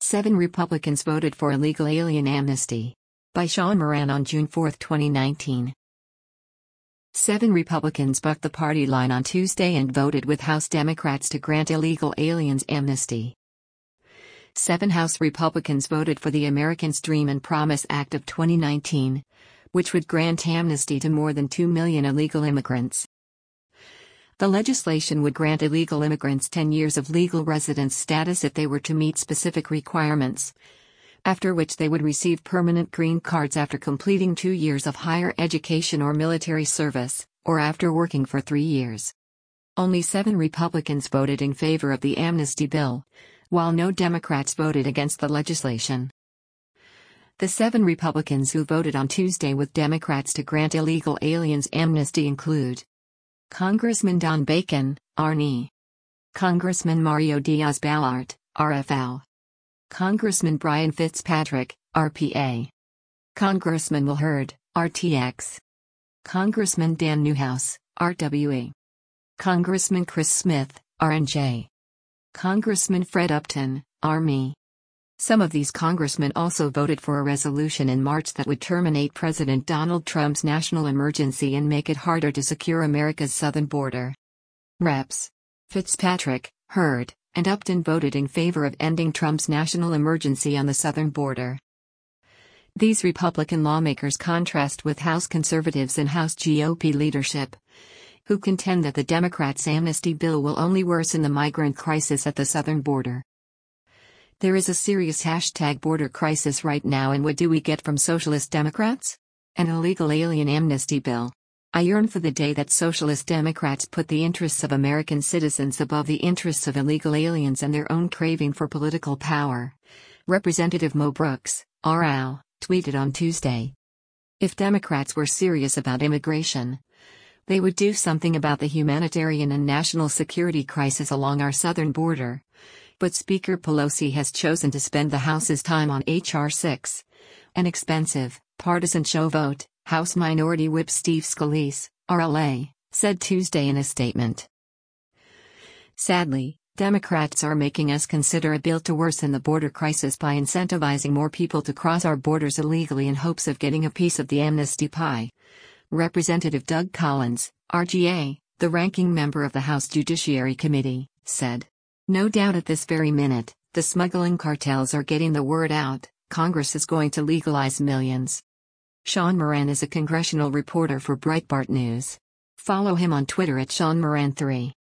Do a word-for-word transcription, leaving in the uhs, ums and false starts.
Seven Republicans voted for illegal alien amnesty. By Sean Moran on June fourth, twenty nineteen. Seven Republicans bucked the party line on Tuesday and voted with House Democrats to grant illegal aliens amnesty. Seven House Republicans voted for the Americans Dream and Promise Act of twenty nineteen, which would grant amnesty to more than two million illegal immigrants. The legislation would grant illegal immigrants ten years of legal residence status if they were to meet specific requirements, after which they would receive permanent green cards after completing two years of higher education or military service, or after working for three years. Only seven Republicans voted in favor of the amnesty bill, while no Democrats voted against the legislation. The seven Republicans who voted on Tuesday with Democrats to grant illegal aliens amnesty include Congressman Don Bacon, R N E; Congressman Mario Diaz-Balart, R F L; Congressman Brian Fitzpatrick, R P A; Congressman Will Hurd, R T X; Congressman Dan Newhouse, R W E; Congressman Chris Smith, R N J; Congressman Fred Upton, R M E. Some of these congressmen also voted for a resolution in March that would terminate President Donald Trump's national emergency and make it harder to secure America's southern border. Reps Fitzpatrick, Hurd, and Upton voted in favor of ending Trump's national emergency on the southern border. These Republican lawmakers contrast with House conservatives and House G O P leadership, who contend that the Democrats' amnesty bill will only worsen the migrant crisis at the southern border. There is a serious hashtag border crisis right now, and what do we get from Socialist Democrats? An illegal alien amnesty bill. I yearn for the day that Socialist Democrats put the interests of American citizens above the interests of illegal aliens and their own craving for political power. Representative Mo Brooks, R L, tweeted on Tuesday. If Democrats were serious about immigration, they would do something about the humanitarian and national security crisis along our southern border. But Speaker Pelosi has chosen to spend the House's time on H R six, an expensive, partisan show vote, House Minority Whip Steve Scalise, R L A, said Tuesday in a statement. Sadly, Democrats are making us consider a bill to worsen the border crisis by incentivizing more people to cross our borders illegally in hopes of getting a piece of the amnesty pie. Representative Doug Collins, R G A, the ranking member of the House Judiciary Committee, said. No doubt at this very minute, the smuggling cartels are getting the word out, Congress is going to legalize millions. Sean Moran is a congressional reporter for Breitbart News. Follow him on Twitter at Sean Moran three.